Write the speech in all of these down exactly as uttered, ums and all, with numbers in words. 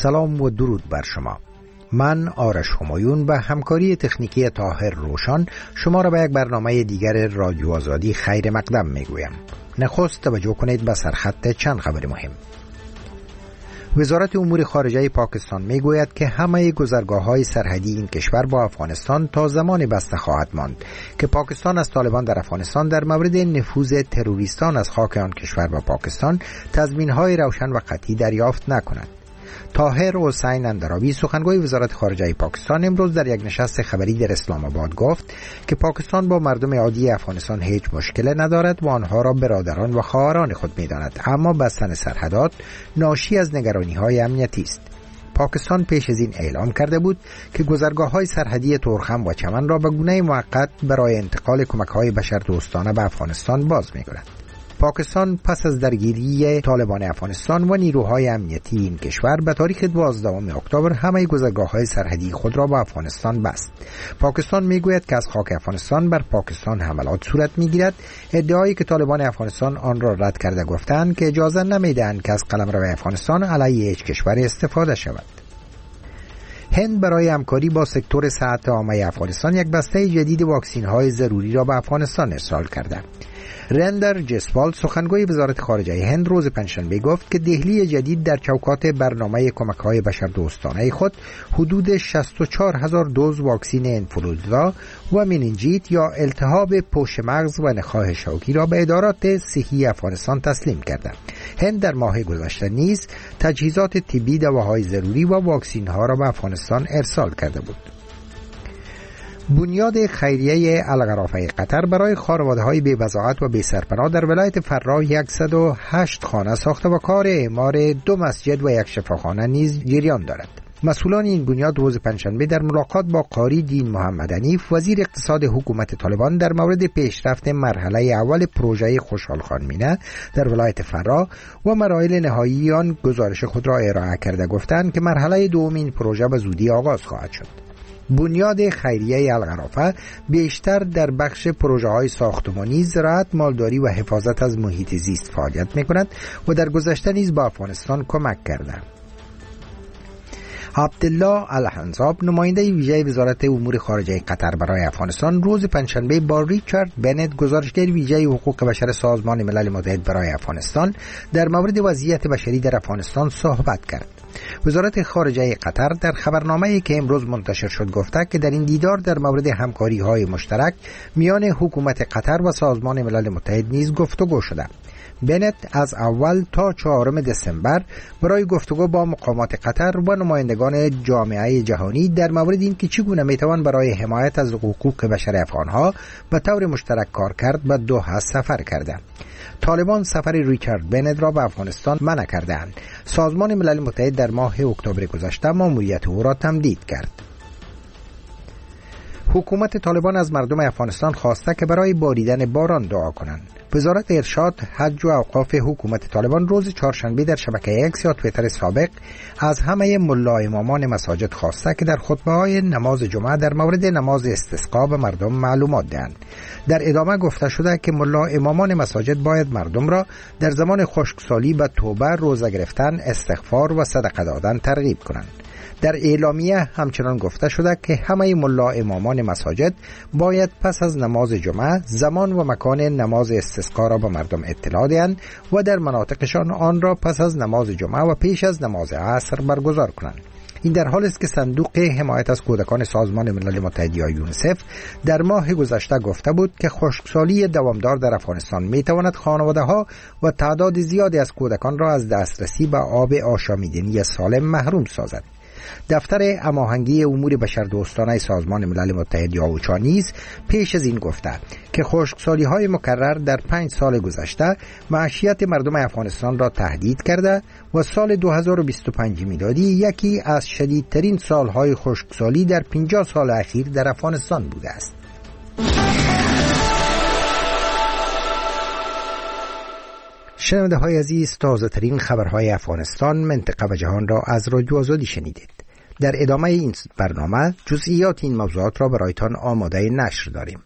سلام و درود بر شما. من آرش همایون و همکاری تکنیکی طاهر روشن شما را به یک برنامه دیگر رادیو آزادی خیر مقدم میگویم. نخست توجه کنید به سرخط چند خبر مهم. وزارت امور خارجه پاکستان میگوید که همه گذرگاه‌های سرحدی این کشور با افغانستان تا زمان بسته خواهد ماند که پاکستان از طالبان در افغانستان در مورد نفوذ تروریستان از خاک آن کشور به پاکستان تضمین‌های روشن و قطعی دریافت نکند. طاهر حسین اندرابی سخنگوی وزارت خارجه پاکستان امروز در یک نشست خبری در اسلام آباد گفت که پاکستان با مردم عادی افغانستان هیچ مشکلی ندارد و آنها را برادران و خواهران خود می‌داند، اما بستن سرحدات ناشی از نگرانی‌های امنیتی است. پاکستان پیش از این اعلام کرده بود که گذرگاه‌های سرحدی تورخم و چمن را به گونه موقت برای انتقال کمک‌های بشردوستانه به افغانستان باز می‌گذارد. پاکستان پس از درگیری طالبان افغانستان و نیروهای امنیتی این کشور به تاریخ دوازدهم اکتبر همه گذرگاه‌های سرحدی خود را با افغانستان بست. پاکستان میگوید که از خاک افغانستان بر پاکستان حملات صورت میگیرد، ادعایی که طالبان افغانستان آن را رد کرده گفتند که اجازه نمیدهند که از قلمرو افغانستان علیه هیچ کشور استفاده شود. هند برای همکاری با سکتور صحت عامه افغانستان یک بسته جدید واکسین‌های ضروری را به افغانستان ارسال کرده. رندر جسوال سخنگوی وزارت خارجه هند روز پنجشنبه گفت که دهلی جدید در چوکات برنامه کمک‌های بشردوستانه خود حدود شصت و چهار هزار دوز واکسین انفلوئنزا و مننژیت یا التهاب پوش مغز و نخاع شوکی را به ادارات صحی افغانستان تسلیم کرده. هند در ماه گذشته نیز تجهیزات طبی، دواهای ضروری و واکسین‌ها را به افغانستان ارسال کرده بود. بنیاد خیریه الغرافه قطر برای خانواده‌های بی‌وضاحت و بی‌سرپناه در ولایت فراه صد و هشت خانه ساخته و کار اعمار دو مسجد و یک شفاخانه نیز جریان دارد. مسئولان این بنیاد روز پنجشنبه در ملاقات با قاری دین محمد حنیف وزیر اقتصاد حکومت طالبان در مورد پیشرفت مرحله اول پروژه خوشحال خان مینه در ولایت فراه و مراحل نهایی آن گزارش خود را ارائه کرده گفتند که مرحله دوم این پروژه به زودی آغاز خواهد شد. بنیاد خیریه الغرافه بیشتر در بخش پروژه های ساختمانی، زراعت، مالداری و حفاظت از محیط زیست فعالیت می کند و در گذشته نیز با افغانستان کمک کرده. عبدالله الحنزاب نماینده ویژه وزارت امور خارجه قطر برای افغانستان روز پنجشنبه با ریچارد بنت گزارشگر ویژه حقوق بشر سازمان ملل متحد برای افغانستان در مورد وضعیت بشری در افغانستان صحبت کرد. وزارت خارجه قطر در خبرنامه‌ای که امروز منتشر شد گفته که در این دیدار در مورد همکاری‌های مشترک میان حکومت قطر و سازمان ملل متحد نیز گفتگو شده. بنت از اول تا چهارم دسامبر برای گفتگو با مقامات قطر و نمایندگان جامعه جهانی در مورد اینکه چگونه میتوان برای حمایت از حقوق بشر افغانها به طور مشترک کار کرد به دوحه سفر کرده. طالبان سفر ریچارد بنت را به افغانستان منع کردند. سازمان ملل متحد در ماه اکتبر گذشته ماموریت او را تمدید کرد. حکومت طالبان از مردم افغانستان خواسته که برای باریدن باران دعا کنند. وزارت ارشاد، حج و اوقاف حکومت طالبان روز چهارشنبه در شبکه اکس یا توییتر سابق از همه ملا امامان مساجد خواسته که در خطبه‌های نماز جمعه در مورد نماز استسقا به مردم معلومات دهند. در ادامه گفته شده که ملا امامان مساجد باید مردم را در زمان خشکسالی به توبه، روزه گرفتن، استغفار و صدقه دادن ترغیب کنند. در اعلامیه همچنان گفته شده که همه ملا امامان مساجد باید پس از نماز جمعه زمان و مکان نماز استسقا را به مردم اطلاع دهند و در مناطقشان آن را پس از نماز جمعه و پیش از نماز عصر برگزار کنند. این در حالی است که صندوق حمایت از کودکان سازمان ملل متحد یا یونیسف در ماه گذشته گفته بود که خشکسالی دوامدار در افغانستان میتواند خانواده‌ها و تعداد زیادی از کودکان را از دسترسی به آب آشامیدنی سالم محروم سازد. دفتر هماهنگی امور بشردوستانه سازمان ملل متحد یا اوچا نیز پیش از این گفته که خشکسالی‌های مکرر در پنج سال گذشته معیشت مردم افغانستان را تهدید کرده و سال دو هزار و بیست و پنج میلادی یکی از شدیدترین سالهای خشکسالی در پنجاه سال اخیر در افغانستان بوده است. شنونده های عزیز، تازه ترین خبرهای افغانستان، منطقه و جهان را از رادیو آزادی شنیدید. در ادامه این برنامه جزئیات این موضوعات را برایتان آماده نشر داریم.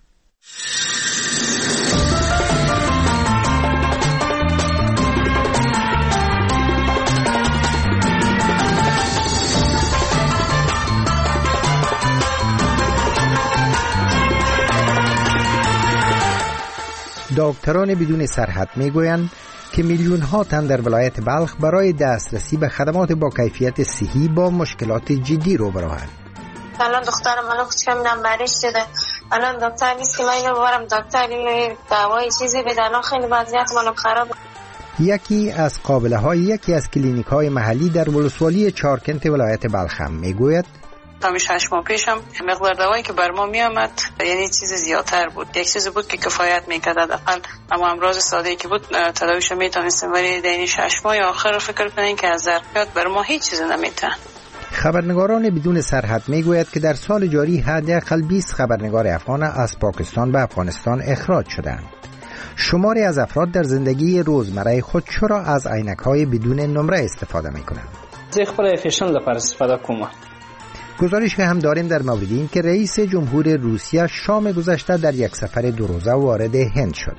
دکتران بدون سرحد میگویند که میلیون ها تن در ولایت بلخ برای دسترسی به خدمات با کیفیت صحی با مشکلات جدی روبروند. الان دخترم الان کوچکم نمبرش شده، الان دکتر نیست که من اینو ببرم دکتر این دوای چیزی بده، الان خیلی وضعیت منم خرابه. یکی از قابله های یکی از کلینیک های محلی در ولسوالی چارکنت ولایت بلخ هم میگوید تا شش ماه پیشم مقدار دوایی که بر ما می آمد یعنی چیز زیادتر بود، یک چیز بود که کفایت میکرد حداقل، اما امراض ساده که بود تداویش میتونستیم، ولی در این شش ماه آخر فکر کنین که از ظرفیات بر ما هیچ چیز نمیتونه. خبرنگاران بدون سرحد میگوید که در سال جاری حداقل بیست خبرنگار افغان از پاکستان به افغانستان اخراج شدند. شماری از افراد در زندگی روزمره خود چرا از عینک‌های بدون نمره استفاده میکنند؟ زه خپل فیشن لپاره استفاده کوم. گزارش که هم داریم در مورد این که رئیس جمهور روسیه شام گذشته در یک سفر دو روزه وارد هند شد.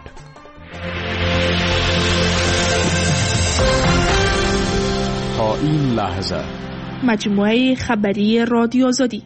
تا این لحظه مجموعه خبری رادیو آزادی.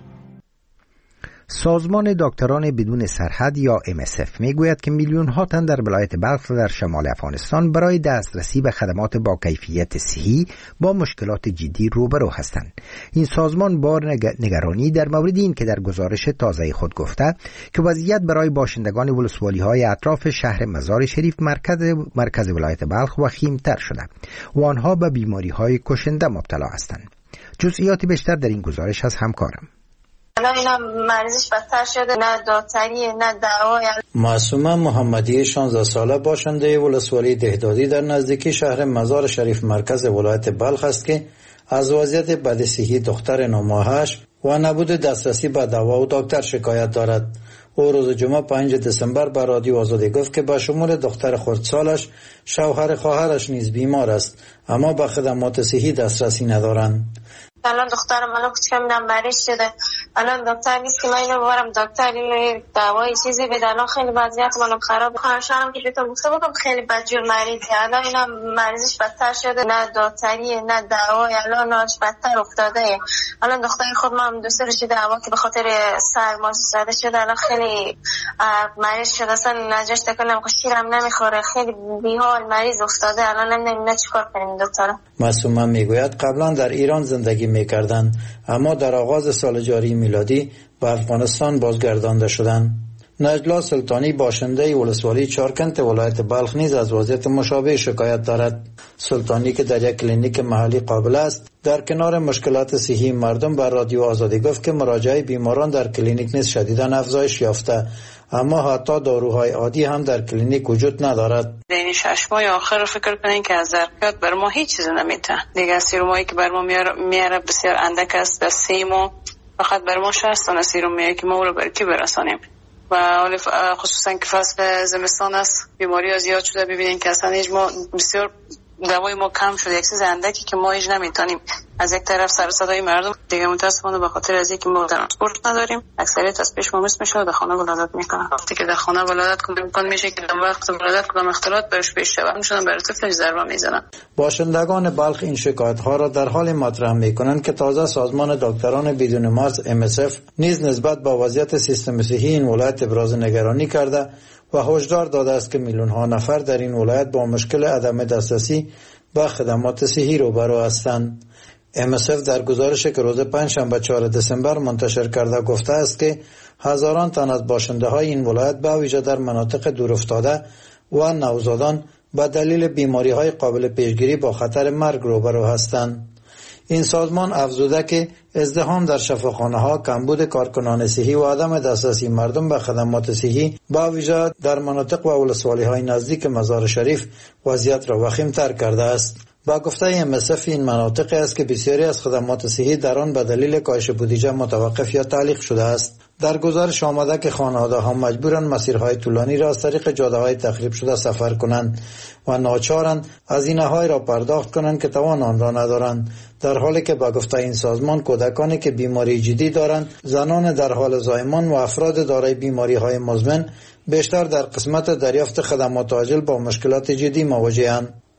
سازمان دکتران بدون سرحد یا ام اس اف میگوید که میلیون ها تن در ولایت بلخ در شمال افغانستان برای دسترسی به خدمات با کیفیت صحی با مشکلات جدی روبرو هستند. این سازمان با نگرانی در مورد این که در گزارش تازه خود گفته که وضعیت برای باشندگان ولسوالی های اطراف شهر مزار شریف مرکز مرکز ولایت بلخ وخیم‌تر شده و آنها به بیماری های کشنده مبتلا هستند. جزئیات بیشتر در این گزارش از همکارم. الان اینا مریضش بدتر شده، نه داوطری نه دعوای. معصومه محمدی شانزده ساله باشنده ولسوالی دهدادی در نزدیکی شهر مزار شریف مرکز ولایت بلخ است که از وضعیت بدصحی دختر نه ماهش و نبود دسترسی به دوا و دکتر شکایت دارد. او روز جمعه پنج دسامبر به رادیو آزادی گفت که به شمول دختر خردسالش شوهر خواهرش نیز بیمار است اما به خدمات صحی دسترسی ندارند. الان دخترم الان کوچکم نمبرش شده، الان دکتر نیست که من اینو ببرم دکتر این دوای چیزی بده، الان خیلی وضعیت منم خرابه. خواهرشانم که بهتون گفته بودم خیلی بدجور مریضه، الان اینا مریضش بدتر شده، نه داوطری نه دعوای، الان آنش بدتر افتاده. الان دختر خود من دو سه رشته دعوا که به خاطر سرما زده شده، الان خیلی مریض شده، اصلا نجاش تکنم که شیرم نمیخوره، خیلی بیحال مریض افتاده. الان نمیدونم چیکار کنیم دکتر. معصومه میگوید قبلا در ایران زندگی میکردند اما در آغاز سال جاری میلادی به افغانستان بازگردانده شدند. نجلا سلطانی باشنده ولسوالی چارکنت ولایت بلخ نیز از وضعیت مشابه شکایت دارد. سلطانی که در یک کلینیک محلی قابل است در کنار مشکلات صحی مردم بر رادیو آزادی گفت که مراجعه بیماران در کلینیک نیز شدیداً افزایش یافته اما حتی داروهای عادی هم در کلینیک وجود ندارد. در این شش ماه آخر فکر کنین که از ظرفیات بر ما هیچ چیز نمیته. دیگه سیرومایی که بر ما میاره بسیار اندک است. در سه ماه فقط بر ما شصت تا سیروم میاد که ما رو بر کی برسانیم. و خصوصا که فصل زمستان است بیماری ها زیاد شده. ببینین که اصلا هیچ ما بسیار دوای ما کم شده، یک چیز اندکی که ما هیچ نمیتونیم. از یک طرف سر صدای مردم دیگه متاسفانه به خاطر از اینکه ما ترانسپورت نداریم اکثریت از پیش ممیز میشه در خانه ولادت میکنن. وقتی که در خانه ولادت کنه امکان میشه که در وقت ولادت کدام اختلاط برش پیش شود میشن برای طفلش ضربه میزنن. باشندگان بلخ این شکایت ها را در حال مطرح میکنند که تازه سازمان دکتران بدون مرز ام اس اف نیز نسبت به وضعیت سیستم صحی این ولایت ابراز نگرانی کرده و هشدار داده است که میلیون ها نفر در این ولایت با مشکل عدم دسترسی به خدمات صحی روبرو هستند. ام اس اف در گزارشی که روز پنجشنبه چهارم دسامبر منتشر کرده گفته است که هزاران تن از باشنده های این ولایت به ویژه در مناطق دورافتاده و نوزادان به دلیل بیماری های قابل پیشگیری با خطر مرگ روبرو هستند. این سازمان افزوده که ازدحام در شفاخانه ها، کمبود کارکنان صحی و عدم دسترسی مردم به خدمات صحی با ویژه در مناطق و ولسوالی های نزدیک مزار شریف وضعیت را وخیم‌تر کرده است. با گفته ام اس اف این مناطق است که بسیاری از خدمات صحی در آن به دلیل کاهش بودجه متوقف یا تعلیق شده است. در گزارش آمده که خانواده‌ها مجبورند مسیرهای طولانی را از طریق جاده‌های تخریب شده سفر کنند و ناچارند هزینه‌های را پرداخت کنند که توان آن را ندارند، در حالی که با گفته این سازمان کودکانی که بیماری جدی دارند، زنان در حال زایمان و افراد دارای بیماری‌های مزمن بیشتر در قسمت دریافت خدمات عاجل با مشکلات جدی مواجه‌اند.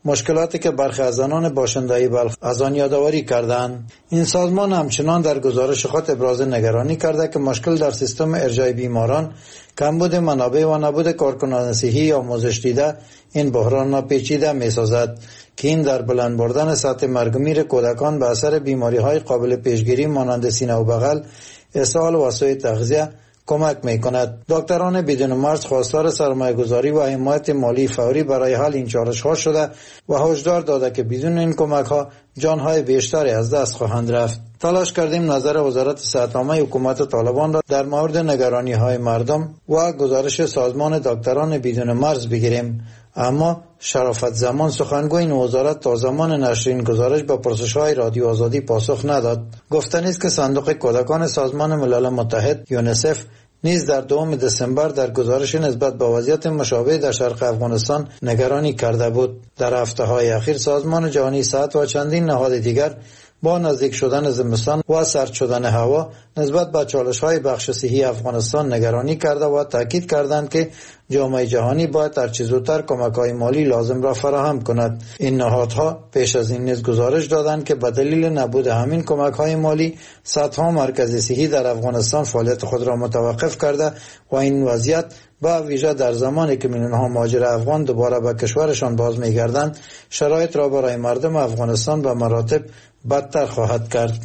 مشکلاتی که برخی از زنان باشنده‌ای بلخ از آن یادآوری کردند. این سازمان همچنان در گزارش خود ابراز نگرانی کرده که مشکل در سیستم ارجاع بیماران، کمبود منابع و نبود کارکنان صحی آموزش دیده این بحران را پیچیده می‌سازد که این در بلند بردن سطح مرگمیر کودکان به اثر بیماری‌های قابل پیشگیری مانند سینه و بغل، اسهال و سوء تغذیه کمک می‌کند. دکتران بدون مرز خواستار سرمایه‌گذاری و حمایت مالی فوری برای حل این چالش‌ها شده و هشدار داده که بدون این کمک‌ها جان‌های بیشتری از دست خواهند رفت. تلاش کردیم نظر وزارت صحت‌عامه حکومت طالبان را در مورد نگرانی‌های مردم و گزارش سازمان دکتران بدون مرز بگیریم، اما شرافت زمان سخنگوی این وزارت تا زمان نشر این گزارش به پرسش‌های رادیو آزادی پاسخ نداد. گفتنی است که صندوق کودکان سازمان ملل متحد یونیسف نیز در دوم دسامبر در گزارش نسبت به وضعیت مشابه در شرق افغانستان نگرانی کرده بود. در هفته‌های اخیر سازمان جهانی صحت و چندین نهاد دیگر با نزدیک شدن زمستان و سرد شدن هوا نسبت به چالش‌های بخش صحی افغانستان نگرانی کرده و تاکید کردند که جامعه جهانی باید هرچه زودتر کمک‌های مالی لازم را فراهم کند. این نهادها پیش از این نیز گزارش دادند که به دلیل نبود همین کمک‌های مالی صدها مرکز صحی در افغانستان فعالیت خود را متوقف کرده و این وضعیت با ویژه در زمانی که میلیون‌ها مهاجر افغان دوباره به کشورشان باز می‌گردند شرایط را برای مردم افغانستان به مراتب بدتر خواهد کرد.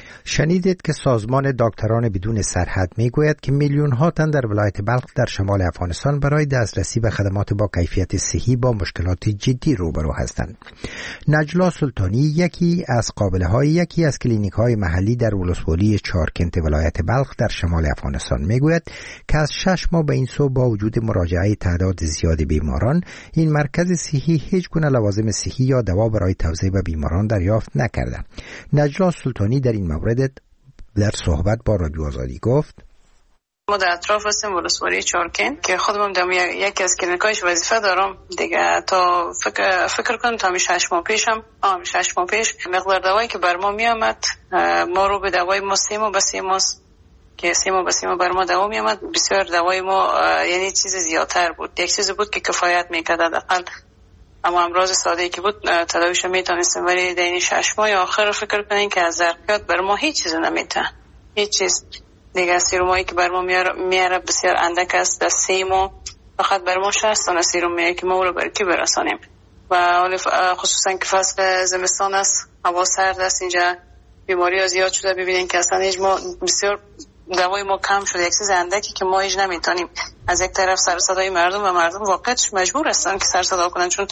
شنیدید که سازمان دکتران بدون سرحد میگوید که میلیون ها تن در ولایت بلخ در شمال افغانستان برای دسترسی به خدمات با کیفیت صحی با مشکلات جدی روبرو هستند. نجلا سلطانی یکی از قابله های یکی از کلینیک های محلی در ولسوالی چارکنت ولایت بلخ در شمال افغانستان میگوید که از شش ماه به این سو با وجود مراجعه تعداد زیاد بیماران این مرکز صحی هیچ گونه لوازم صحی یا دوا برای توزیع به بیماران دریافت نکرده. نجلا سلطانی در این مورد در صحبت با رادیو آزادی گفت: ما در اطراف هستیم ولسوالی چارکن که خودم در یکی از کلینیکایش وظیفه دارم دیگه. تا فکر فکر کنم تا شش ماه پیشم آم شش ماه پیش مقدار دوایی که بر ما می آمد ما رو به دوای ما سه ماه به سه ماه که سه ماه به سه ماه بر ما دوا می آمد. بسیار دوای ما یعنی چیز زیادتر بود، یک چیز بود که کفایت میکرد حداقل، اما امراض ساده‌ای که بود تداویش میتونستیم، ولی در این شش ماه آخر فکر کنین که از ظرفیت بر ما هیچ چیز نمیتونه، هیچ چیز دیگه. سیرومایی که بر ما میاره بسیار اندک است. در سه ماه فقط بر ما شصت تا سیروم میاره که ما رو بر کی برسانیم و خصوصا که فصل زمستان است، هوا سرد است، اینجا بیماری ها زیاد شده. ببینین که اصلا هیچ ما بسیار دوای ما کم شده، یک چیز اندکی که ما هیچ نمیتونیم. از یک طرف سر صدای مردم و مردم واقعاً مجبور هستن که سر صدا کنن، چون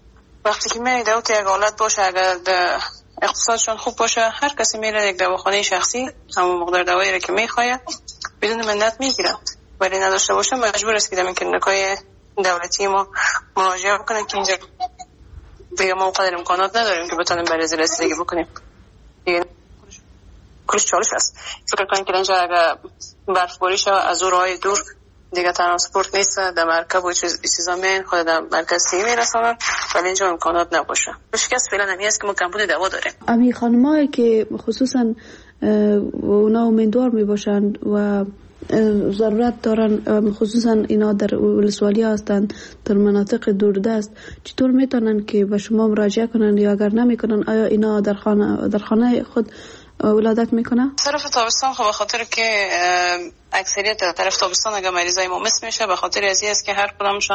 وقتی که میره دو تا یک حالت باشه، اگر اقتصادشون خوب باشه هر کسی میره یک دواخانه شخصی همون مقدار دوایی را که میخواد بدون منت میگیره، ولی نداشته باشه مجبور است که در کلینیکای دولتی ما مراجعه بکنه که اینجا دیگه ما قدر امکانات نداریم که بتونیم برای رسیدگی بکنیم. دیگه کلش چالش است. فکر کنم که اینجا اگر برفباری شود از راههای دور دیگه ترانسپورت نیست، در مرکب و چیزا میان خود در مرکز سی میرسونن، ولی اینجا امکانات نباشه. مشکل فعلا همی است که ما کمبود دوا داریم. امی خانمایی که خصوصا اونا امیدوار میباشند و ضرورت دارن، خصوصا اینا در ولسوالی هستند در مناطق دوردست، چطور میتونن که به شما مراجعه کنن یا اگر نمیکنن آیا اینا در خانه در خانه خود ولادت میکنه؟ طرف تابستان خب به خاطر که اکثریت در طرف تابستان اگر مریضای ما مس میشه، به خاطر از این است که هر کدامشون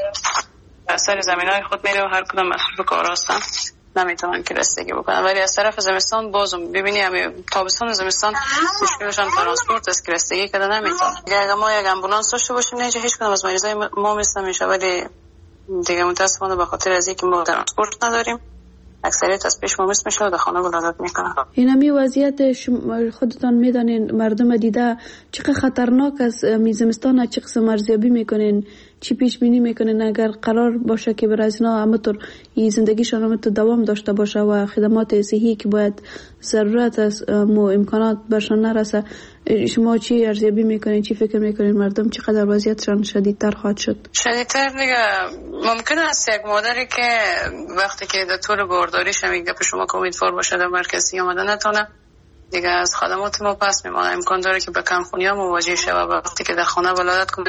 در سر زمینای خود میره و هر کدام مصروف کار هستن، نمیتونن که رسیدگی بکنن. ولی از طرف زمستان بازم ببینی همه تابستان و زمستان مشکلشون ترانسپورت است که رسیدگی کردن نمیتونن. اگر ما یک امبولانس داشته باشیم نه هیچ کدام از مریضای ما مس نمیشه، ولی دیگه متاسفانه به خاطر از اینکه ما ترانسپورت نداریم اکثریت از پیش ممیز میشه و در خانه ولادت میکنن. این همی وضعیت خودتان میدانین، مردم دیده چقدر خطرناک است. میزمستان چه قسم ارزیابی میکنین، چی پیش بینی میکنین اگر قرار باشه که برای اینا همطور این زندگیشان همطور دوام داشته باشه و خدمات صحی که باید ضرورت است مو امکانات برشان نرسه، شما چی ارزیابی میکنین، چی فکر میکنین مردم چقدر وضعیتشان شدیدتر خواهد شد؟ شدیدتر دیگه ممکن است یک مادری که وقتی که در طول بارداریش هم یک گپ شما که امیدوار باشه در مرکزی آمده نتونه دیگه از خدمات ما پس میمانه، امکان داره که به کمخونی ها مواجه شه و وقتی که در خانه ولادت کنه